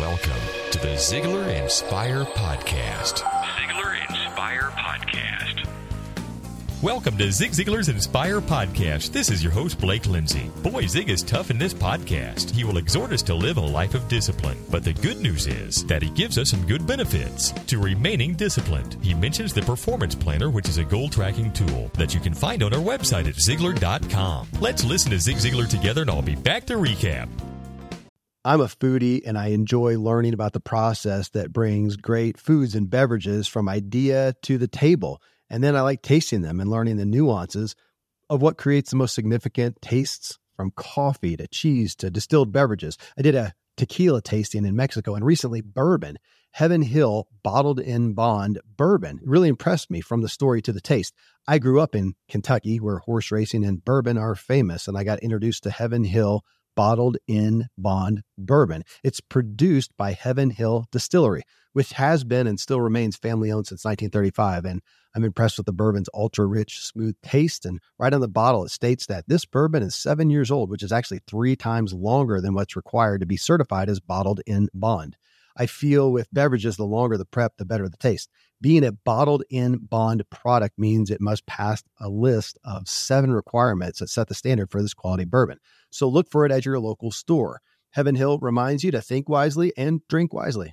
Welcome to the Ziglar Inspire Podcast. Ziglar Inspire Podcast. Welcome to Zig Ziglar's Inspire Podcast. This is your host, Blake Lindsay. Boy, Zig is tough in this podcast. He will exhort us to live a life of discipline. But the good news is that he gives us some good benefits to remaining disciplined. He mentions the Performance Planner, which is a goal tracking tool that you can find on our website at Ziglar.com. Let's listen to Zig Ziglar together, and I'll be back to recap. I'm a foodie, and I enjoy learning about the process that brings great foods and beverages from idea to the table. And then I like tasting them and learning the nuances of what creates the most significant tastes, from coffee to cheese to distilled beverages. I did a tequila tasting in Mexico, and recently bourbon. Heaven Hill Bottled in Bond bourbon really impressed me from the story to the taste. I grew up in Kentucky, where horse racing and bourbon are famous, and I got introduced to Heaven Hill Bottled in Bond bourbon. It's produced by Heaven Hill Distillery, which has been and still remains family-owned since 1935. And I'm impressed with the bourbon's ultra-rich, smooth taste. And right on the bottle, it states that this bourbon is 7 years old, which is actually 3 times longer than what's required to be certified as bottled in bond. I feel with beverages, the longer the prep, the better the taste. Being a bottled in bond product means it must pass a list of 7 requirements that set the standard for this quality bourbon. So look for it at your local store. Heaven Hill reminds you to think wisely and drink wisely.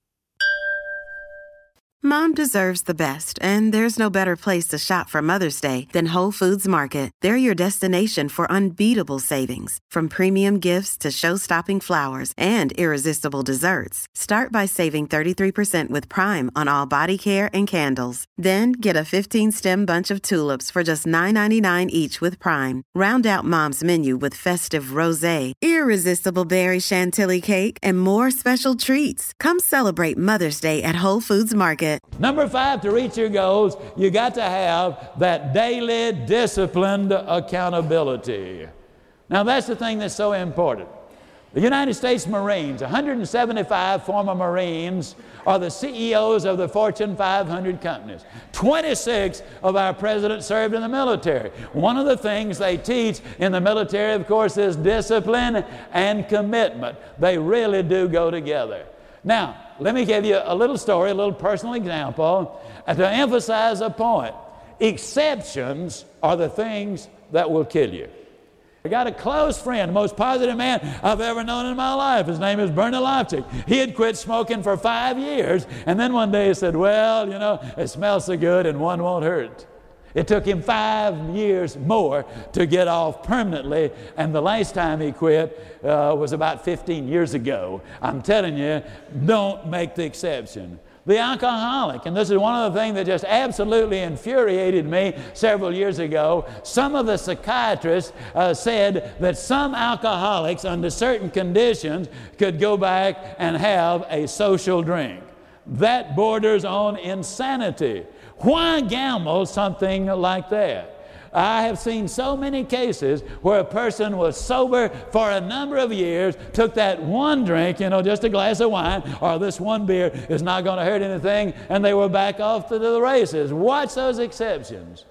Mom deserves the best, and there's no better place to shop for Mother's Day than Whole Foods Market. They're your destination for unbeatable savings, from premium gifts to show-stopping flowers and irresistible desserts. Start by saving 33% with Prime on all body care and candles. Then get a 15-stem bunch of tulips for just $9.99 each with Prime. Round out Mom's menu with festive rosé, irresistible berry chantilly cake, and more special treats. Come celebrate Mother's Day at Whole Foods Market. Number 5, to reach your goals, you got to have that daily disciplined accountability. Now, that's the thing that's so important. The United States Marines, 175 former Marines, are the CEOs of the Fortune 500 companies. 26 of our presidents served in the military. One of the things they teach in the military, of course, is discipline and commitment. They really do go together. Now, let me give you a little story, a little personal example, to emphasize a point. Exceptions are the things that will kill you. I got a close friend, the most positive man I've ever known in my life. His name is Bernie Loftic. He had quit smoking for 5 years, and then one day he said, well, you know, it smells so good and one won't hurt. It took him 5 years more to get off permanently, and the last time he quit was about 15 years ago. I'm telling you, don't make the exception. The alcoholic, and this is one of the things that just absolutely infuriated me several years ago. Some of the psychiatrists said that some alcoholics, under certain conditions, could go back and have a social drink. That borders on insanity. Why gamble something like that? I have seen so many cases where a person was sober for a number of years, took that one drink, just a glass of wine, or this one beer is not going to hurt anything, and they were back off to the races. Watch those exceptions.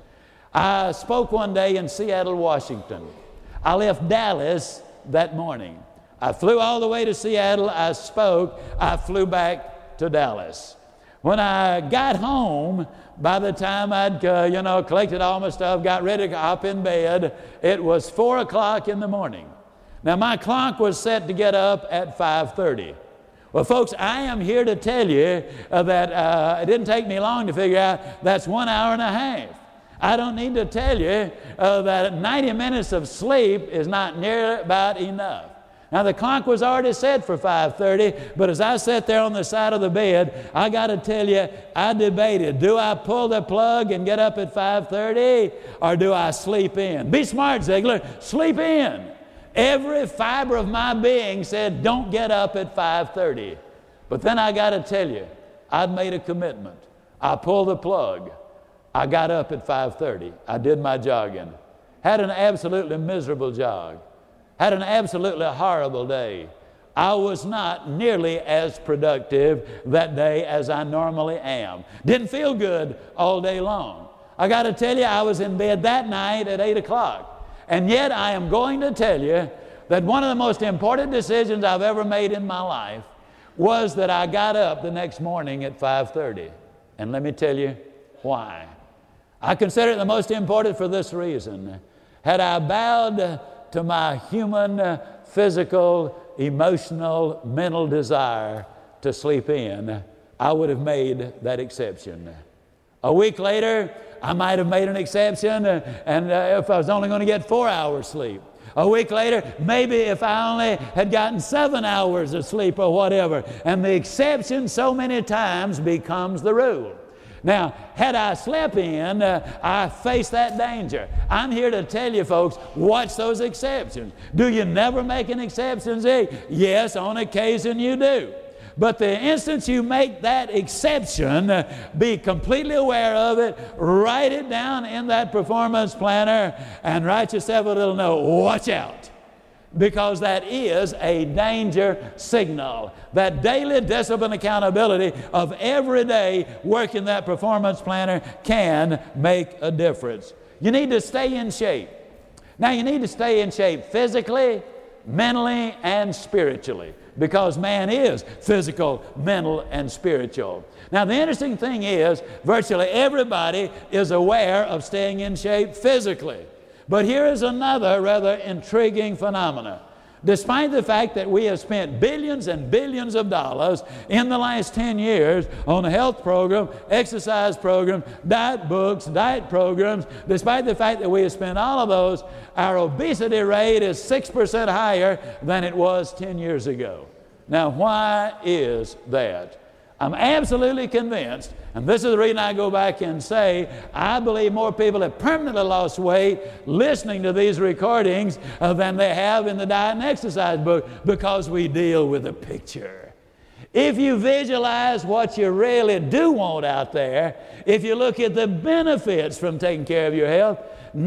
I spoke one day in Seattle, Washington. I left Dallas that morning. I flew all the way to Seattle. I spoke. I flew back to Dallas. When I got home, by the time I'd, collected all my stuff, got ready to hop in bed, it was 4 o'clock in the morning. Now, my clock was set to get up at 5:30. Well, folks, I am here to tell you that it didn't take me long to figure out that's 1 hour and a half. I don't need to tell you that 90 minutes of sleep is not near about enough. Now, the clock was already set for 5:30, but as I sat there on the side of the bed, I got to tell you, I debated, do I pull the plug and get up at 5:30, or do I sleep in? Be smart, Ziglar. Sleep in. Every fiber of my being said, don't get up at 5:30. But then I got to tell you, I'd made a commitment. I pulled the plug. I got up at 5:30. I did my jogging. Had an absolutely miserable jog. Had an absolutely horrible day. I was not nearly as productive that day as I normally am. Didn't feel good all day long. I got to tell you, I was in bed that night at 8 o'clock. And yet I am going to tell you that one of the most important decisions I've ever made in my life was that I got up the next morning at 5:30. And let me tell you why. I consider it the most important for this reason. Had I bowed to my human, physical, emotional, mental desire to sleep in, I would have made that exception. A week later, I might have made an exception, and if I was only going to get 4 hours sleep. A week later, maybe if I only had gotten 7 hours of sleep or whatever. And the exception so many times becomes the rule. Now, had I slept in, I faced that danger. I'm here to tell you, folks, watch those exceptions. Do you never make an exception, Zig? Yes, on occasion you do. But the instant you make that exception, be completely aware of it, write it down in that performance planner, and write yourself a little note, watch out. Because that is a danger signal. That daily discipline accountability of every day working that performance planner can make a difference. You need to stay in shape. Now, you need to stay in shape physically, mentally, and spiritually, because man is physical, mental, and spiritual. Now, the interesting thing is, virtually everybody is aware of staying in shape physically. But here is another rather intriguing phenomenon. Despite the fact that we have spent billions and billions of dollars in the last 10 years on a health program, exercise program, diet books, diet programs, despite the fact that we have spent all of those, our obesity rate is 6% higher than it was 10 years ago. Now, why is that? I'm absolutely convinced, and this is the reason I go back and say, I believe more people have permanently lost weight listening to these recordings than they have in the diet and exercise book, because we deal with a picture. If you visualize what you really do want out there, if you look at the benefits from taking care of your health,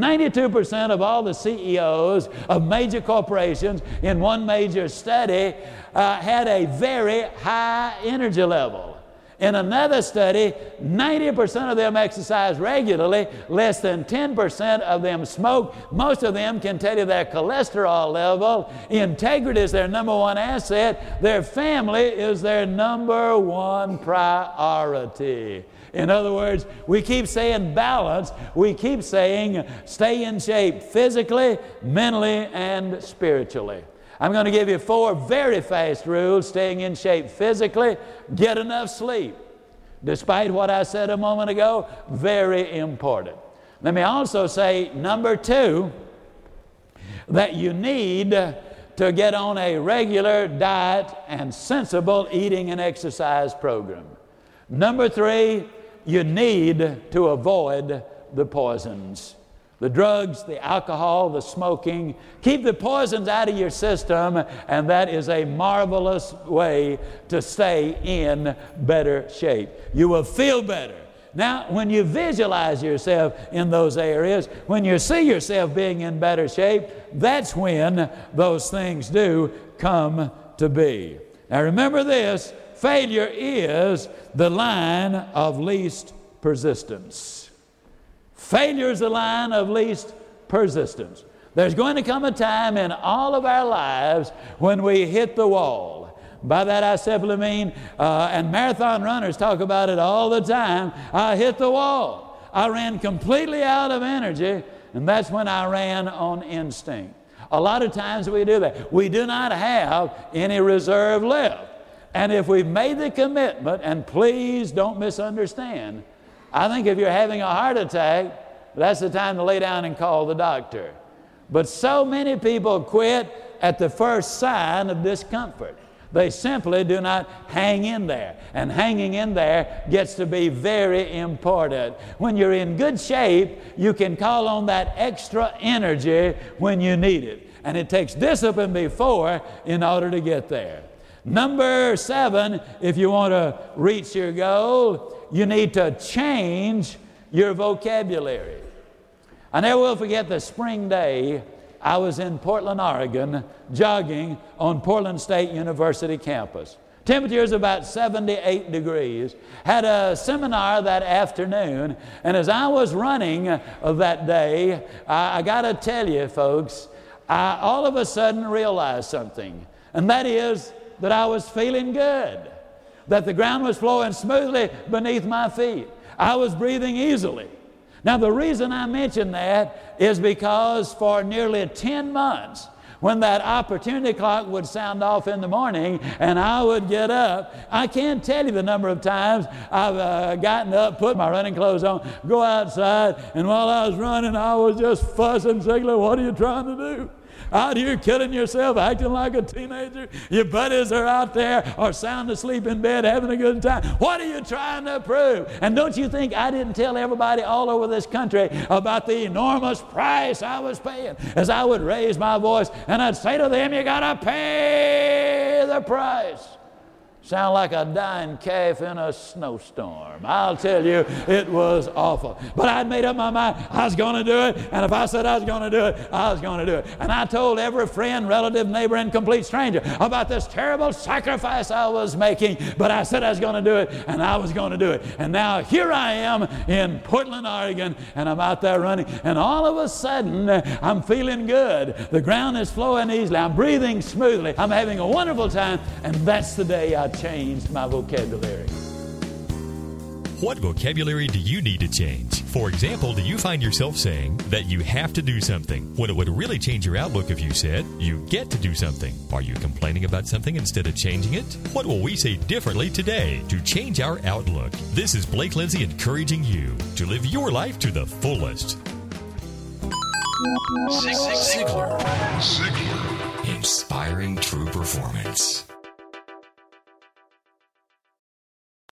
92% of all the CEOs of major corporations in one major study had a very high energy level. In another study, 90% of them exercise regularly, less than 10% of them smoke. Most of them can tell you their cholesterol level. Integrity is their number one asset. Their family is their number one priority. In other words, we keep saying balance. We keep saying stay in shape physically, mentally, and spiritually. I'm going to give you 4 very fast rules. Staying in shape physically, get enough sleep. Despite what I said a moment ago, very important. Let me also say, number 2, that you need to get on a regular diet and sensible eating and exercise program. Number 3, you need to avoid the poisons. The drugs, the alcohol, the smoking. Keep the poisons out of your system, and that is a marvelous way to stay in better shape. You will feel better. Now, when you visualize yourself in those areas, when you see yourself being in better shape, that's when those things do come to be. Now, remember this. Failure is the line of least persistence. Failure is the line of least persistence. There's going to come a time in all of our lives when we hit the wall. By that I simply mean, and marathon runners talk about it all the time, I hit the wall. I ran completely out of energy, and that's when I ran on instinct. A lot of times we do that. We do not have any reserve left. And if we've made the commitment, and please don't misunderstand, I think if you're having a heart attack, that's the time to lay down and call the doctor. But so many people quit at the first sign of discomfort. They simply do not hang in there. And hanging in there gets to be very important. When you're in good shape, you can call on that extra energy when you need it. And it takes discipline before in order to get there. Number 7, if you want to reach your goal, you need to change your vocabulary. I never will forget the spring day I was in Portland, Oregon, jogging on Portland State University campus. Temperature is about 78 degrees. Had a seminar that afternoon, and as I was running that day, I got to tell you, folks, I all of a sudden realized something, and that is that I was feeling good, that the ground was flowing smoothly beneath my feet. I was breathing easily. Now, the reason I mention that is because for nearly 10 months, when that opportunity clock would sound off in the morning and I would get up, I can't tell you the number of times I've gotten up, put my running clothes on, go outside, and while I was running, I was just fussing, Ziegler, what are you trying to do? Out here killing yourself, acting like a teenager. Your buddies are out there or sound asleep in bed having a good time. What are you trying to prove? And don't you think I didn't tell everybody all over this country about the enormous price I was paying as I would raise my voice and I'd say to them, you got to pay the price. Sound like a dying calf in a snowstorm. I'll tell you, it was awful. But I'd made up my mind I was going to do it, and if I said I was going to do it, I was going to do it. And I told every friend, relative, neighbor, and complete stranger about this terrible sacrifice I was making, but I said I was going to do it, and I was going to do it. And now here I am in Portland, Oregon, and I'm out there running, and all of a sudden, I'm feeling good. The ground is flowing easily. I'm breathing smoothly. I'm having a wonderful time, and that's the day I changed my vocabulary. What vocabulary do you need to change? For example, do you find yourself saying that you have to do something when it would really change your outlook if you said you get to do something? Are you complaining about something instead of changing it? What will we say differently today to change our outlook? This is Blake Lindsay encouraging you to live your life to the fullest. Ziglar. Inspiring true performance.